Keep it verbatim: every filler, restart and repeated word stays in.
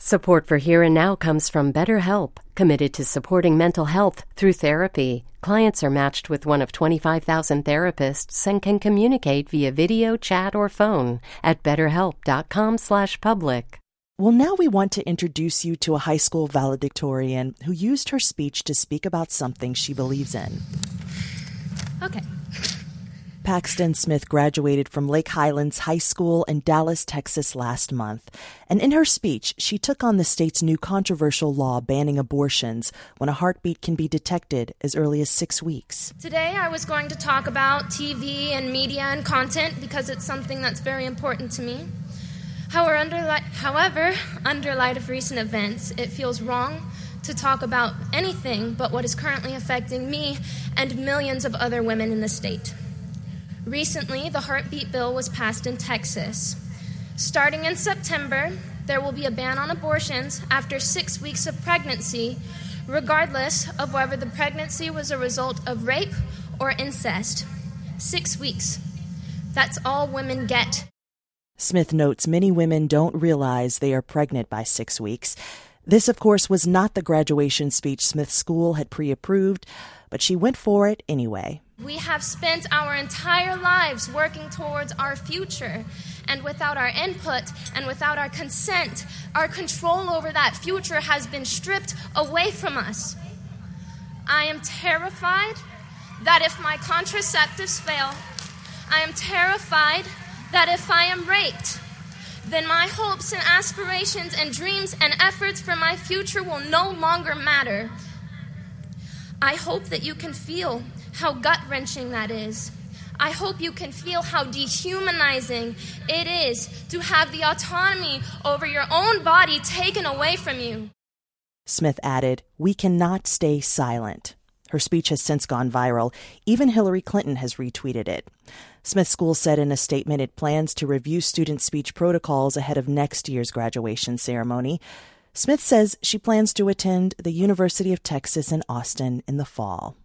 Support for Here and Now comes from BetterHelp, committed to supporting mental health through therapy. Clients are matched with one of twenty-five thousand therapists and can communicate via video, chat, or phone at betterhelp.com slash public. Well, now we want to introduce you to a high school valedictorian who used her speech to speak about something she believes in. Okay. Paxton Smith graduated from Lake Highlands High School in Dallas, Texas last month. And in her speech, she took on the state's new controversial law banning abortions when a heartbeat can be detected as early as six weeks. Today I was going to talk about T V and media and content because it's something that's very important to me. However, under, li- however, under light of recent events, it feels wrong to talk about anything but what is currently affecting me and millions of other women in the state. Recently, the heartbeat bill was passed in Texas. Starting in September, there will be a ban on abortions after six weeks of pregnancy, regardless of whether the pregnancy was a result of rape or incest. Six weeks. That's all women get. Smith notes many women don't realize they are pregnant by six weeks. This, of course, was not the graduation speech Smith's school had pre-approved, but she went for it anyway. We have spent our entire lives working towards our future, and without our input and without our consent, our control over that future has been stripped away from us. I am terrified that if my contraceptives fail, I am terrified that if I am raped, then my hopes and aspirations and dreams and efforts for my future will no longer matter. I hope that you can feel how gut-wrenching that is. I hope you can feel how dehumanizing it is to have the autonomy over your own body taken away from you. Smith added, "We cannot stay silent." Her speech has since gone viral. Even Hillary Clinton has retweeted it. Smith School said in a statement it plans to review student speech protocols ahead of next year's graduation ceremony. Smith says she plans to attend the University of Texas in Austin in the fall.